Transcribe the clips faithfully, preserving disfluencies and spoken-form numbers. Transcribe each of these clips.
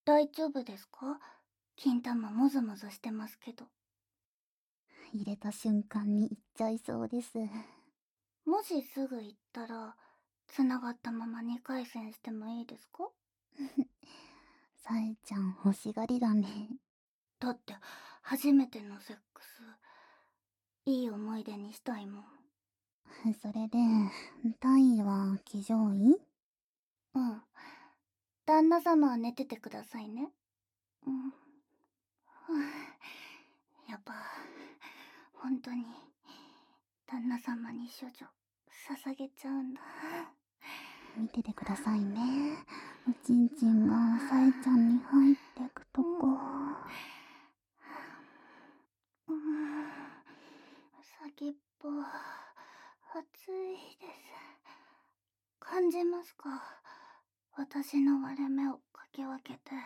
大丈夫ですか？金玉もぞもぞしてますけど。 入れた瞬間に行っちゃいそうです。 もしすぐ行ったら、繋がったままにかい戦してもいいですか？ さえちゃん欲しがりだね。 だって、初めてのセックス、いい思い出にしたいもん。 それで、単位は騎乗位？ うん。旦那様は寝ててくださいね。うん。やっぱ、本当に、旦那様に処女、捧げちゃうんだ。 見ててくださいね。おちんちんがさえちゃんに入ってくとこ。 うん。先っぽ、熱いです。感じますか？私の割れ目をかき分けて。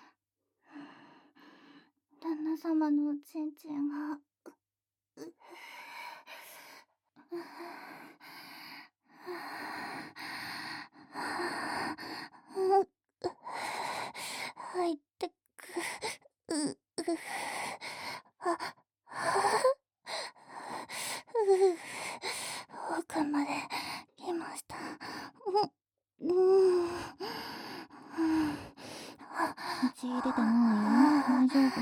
旦那様のおちんちんが、入ってく、う、う、あ、奥まで来ました。うん、うん、 血出てない？大丈夫？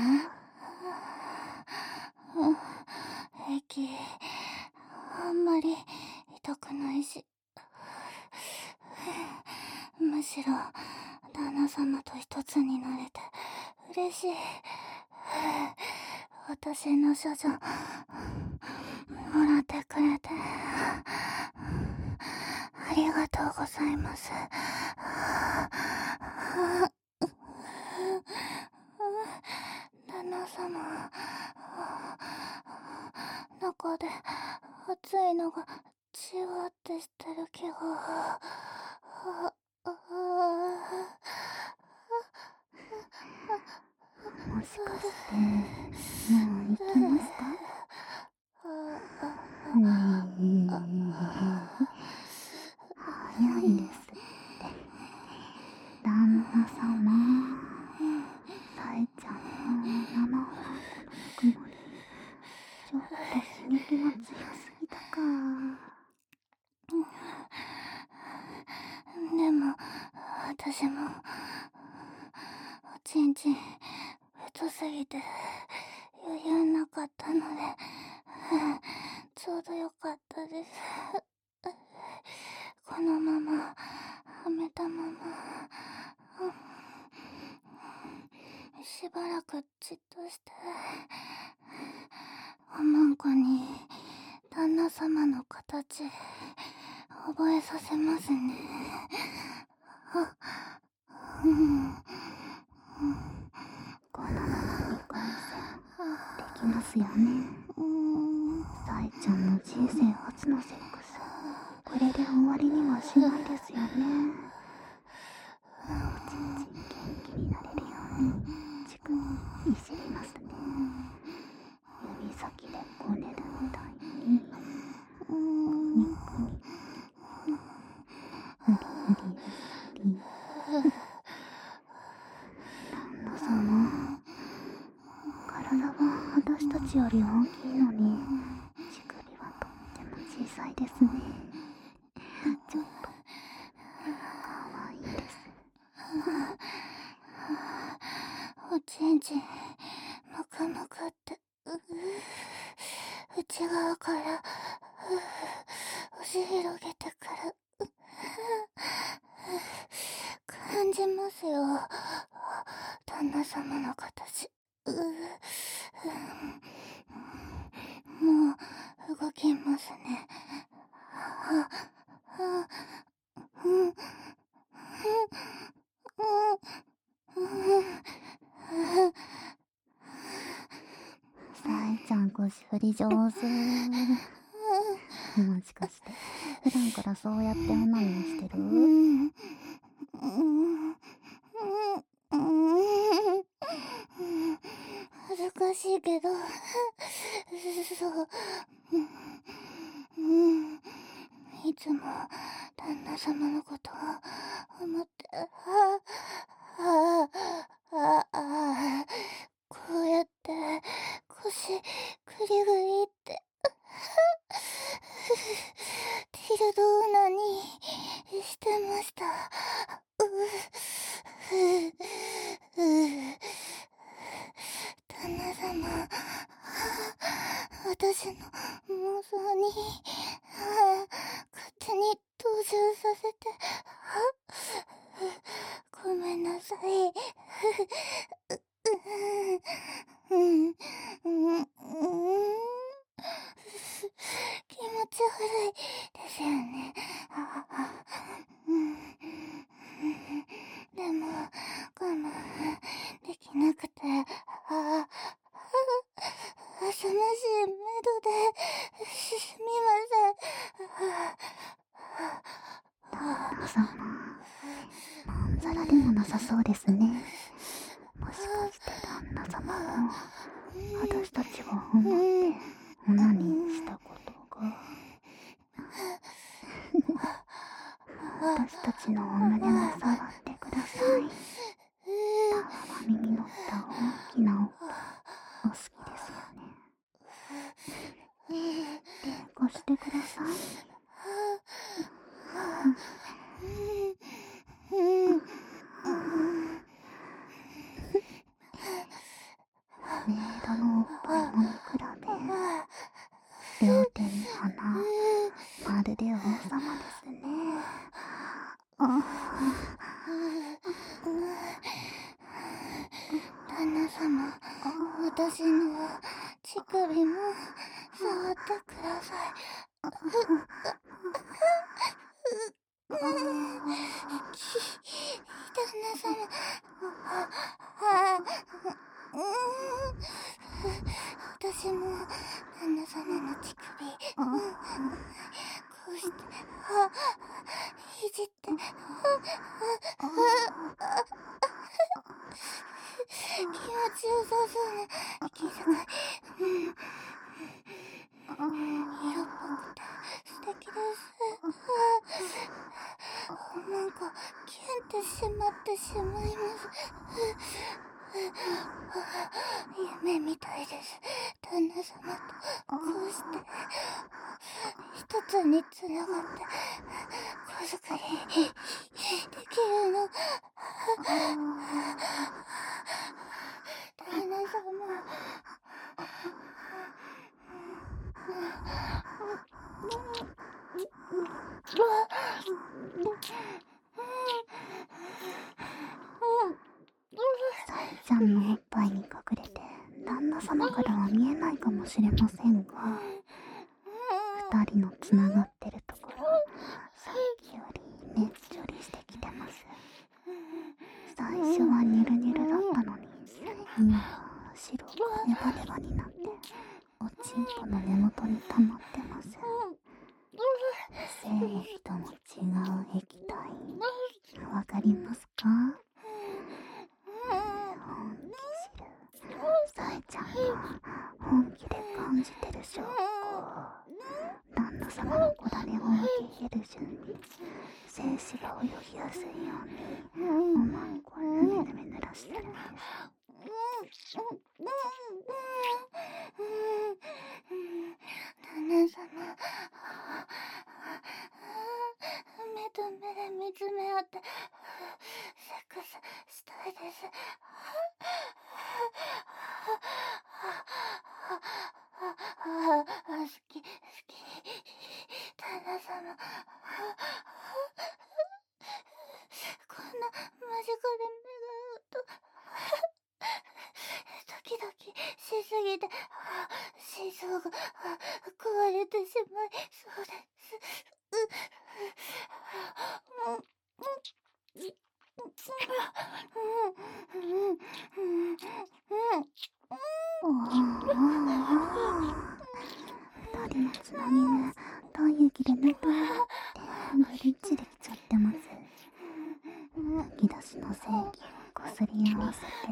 平気。あんまり痛くないし。むしろ、旦那様と一つになれて嬉しい。私の処女、もらってくれて、ありがとうございます。旦那様、中で熱いのがじわってしてる気が。 もしかして、もう行きますか？ねえ、早いですって。旦那様、さえちゃんの生放送のぬくもり、ちょっと刺激が強すぎたか。 でも、私も、おちんちん、太すぎて、余裕なかったので、ちょうどよかったです。このまま、はめたまま、しばらくじっとして、おまんこに、旦那様の形、覚えさせますね。あ、うん。 このままにかい戦できますよね。さえちゃんの人生初のセックス、これで終わりにはしないですよね。おちんちん元気になれるように乳首いじりますね。指先でこねるみたいにくにくにうりうりうりうり。旦那様、体は私たちより大きいのに乳首はとっても小さいですね。ちょっとかわいいです。 おちんちん、むくむくって、う、内側から、押し広げてくる。感じますよ。旦那様の形。う、もう、動きますね。は、は、うん、うん、うん、うん。 さえちゃん腰振り上手。もしかして普段からそうやってオナニーしてる？ 恥ずかしいけど、そう。いつも旦那様のことを思って、ああ、ああ、 私、グリグリって。ティルドーナにしてました。ううう旦那様、私の妄想に勝手に登場させてごめんなさい。うん、うん、うん、気持ち悪いですよね。うん、でも我慢できなくて、ああ、浅ましい目処ですみません。 旦那様、まんざらでもなさそうですね。もしかして旦那様も私たちを思ってオナニーしたことが私たちのお胸を触ってください。たわわみに乗った大きな音、お好きですよね。で、貸してください。メイドのおっぱい飲み比べ、両手に花、まるで王様ですね。 旦那様、私の乳首も触ってください。旦那様、私も旦那様の乳首、こうしていじって、気持ちよさそうな息遣い、色っぽくて素敵です。なんかキュンってしまってしまいます。夢みたいです。旦那様とこうして一つにつながって子作りできるの。旦那様、 さえちゃんのおっぱいに隠れて旦那様からは見えないかもしれませんが、二人のつながってるところ、さっきよりねっちょりしてきてます。最初はニルニルだったのに、今は白くネバネバになっておちんぽの根元に溜まってます。精液とも違う液体、わかりますか？本気汁、さえちゃんが本気で感じてる証拠。旦那様の子種を受け入れる順に精子が泳ぎやすいようにおまんこをぬめぬめ濡らしてるんです。 旦那様、目と目で見つめ合ってセックスしたいです。好き好き、旦那様、こんな間近で目が合うとドキドキしすぎて心臓が壊れてしまいそうです。 二人のつなぎ目、体液でぬるってブリッジできちゃってます。むき出しの精液をこすり合わせて、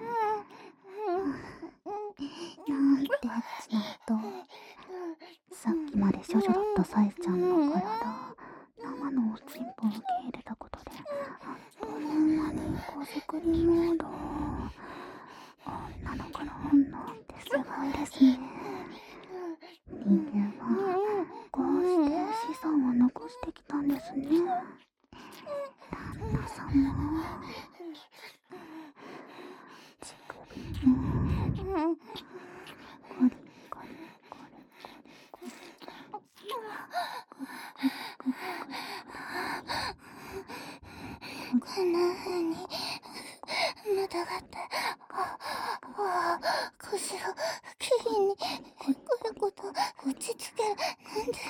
なんてエッチな音。さっきまで処女だったさえちゃんの体、生のおちんぽを受け入れたことであっという間に子作りモード。女の子の本能って素すごいですね。人間はこうして子孫を残してきたんですね。旦那様、乳首もコリコリコリコリこんな風にまたがってああ腰をきれいにこること打ちつけるなんて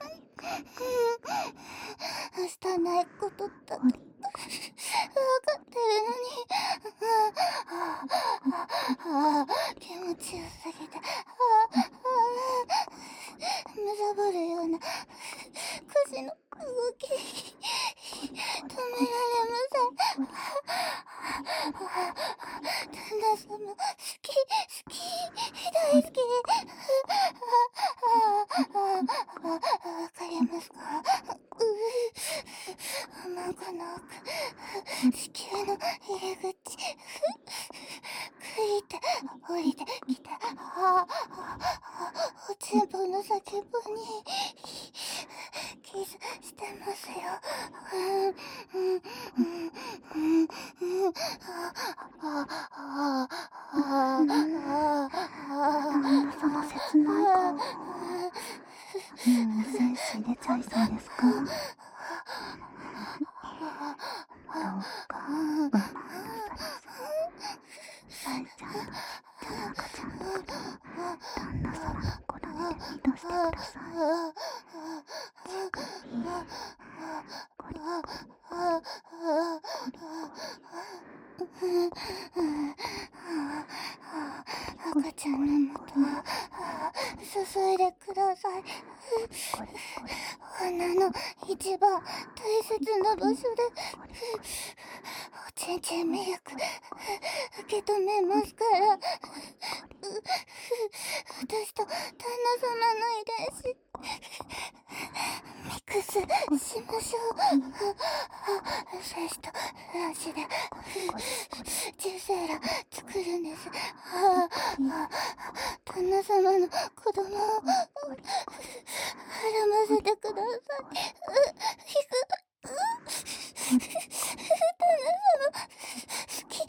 明日ないことだって分かってるのにああ気持ちよすぎてああむさぼるような腰の動き止められません。旦那様好き好き大好きわかりますか？孫の奥子宮の入り口くいて降りてきておちんぽの先っぽにキスしてますよ。うんうんうんうんあああ旦那様切ない顔。もう精子出ちゃいそうですか？どうか我慢なさい。さえちゃんとちっちゃい赤ちゃんだから旦那様の好みで満たしてください。乳首コリコリコリ赤ちゃんの元を注いでください。花の一番大切な場所でおちんちんミルク受け止めますから私と旦那様の遺伝子ミックスしましょう。精子と卵子で受精卵作るんです。旦那様の子供をはらませてください。旦那様好き。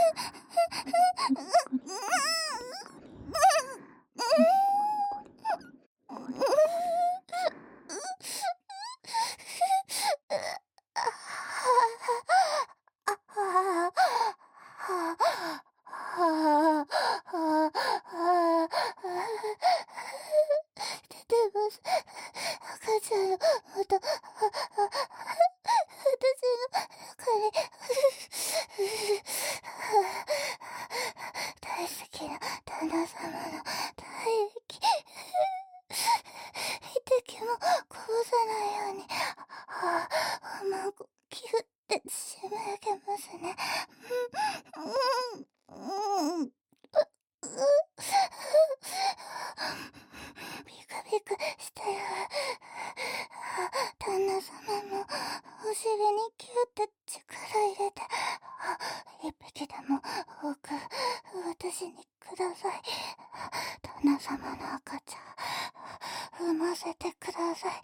出てます。赤ちゃんの元、私の中に大好きな旦那様の体液一滴もこぼさないようにおまごぎゅって締め上げますね。うんうんビクビクしてる。旦那様もお尻にキュって力入れて一匹でも多く私にください。旦那様の赤ちゃん産ませてください。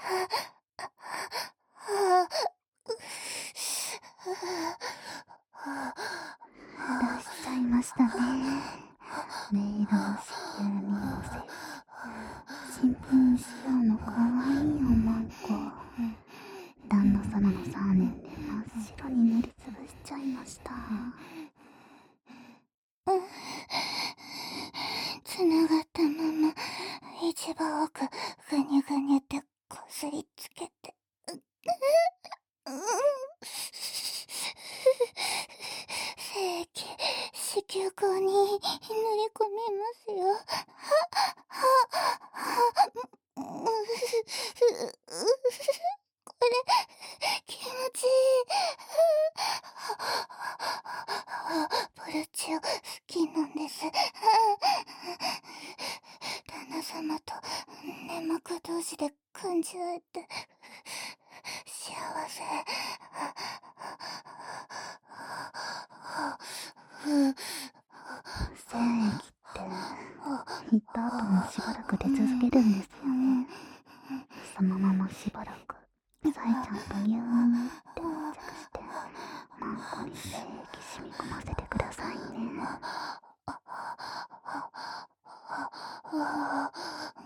出しちゃいましたね。音色の子宮に乗せ新品仕様のかわいいおまんこ。旦那様のサーネンで真っ白に塗りつぶしちゃいました。 つながったまま一番奥ぐにゅぐにゅってこすりつけて精液子宮口に塗り込みますよ。これ気持ちいい。ポルチオ好きなんです。旦那様と粘膜同士で感じ合えて幸せ。 精液って行った後もしばらく出続けるんですよね。そのまましばらくさえちゃんとぎゅーって密着してマンコに精液染み込ませてくださいね。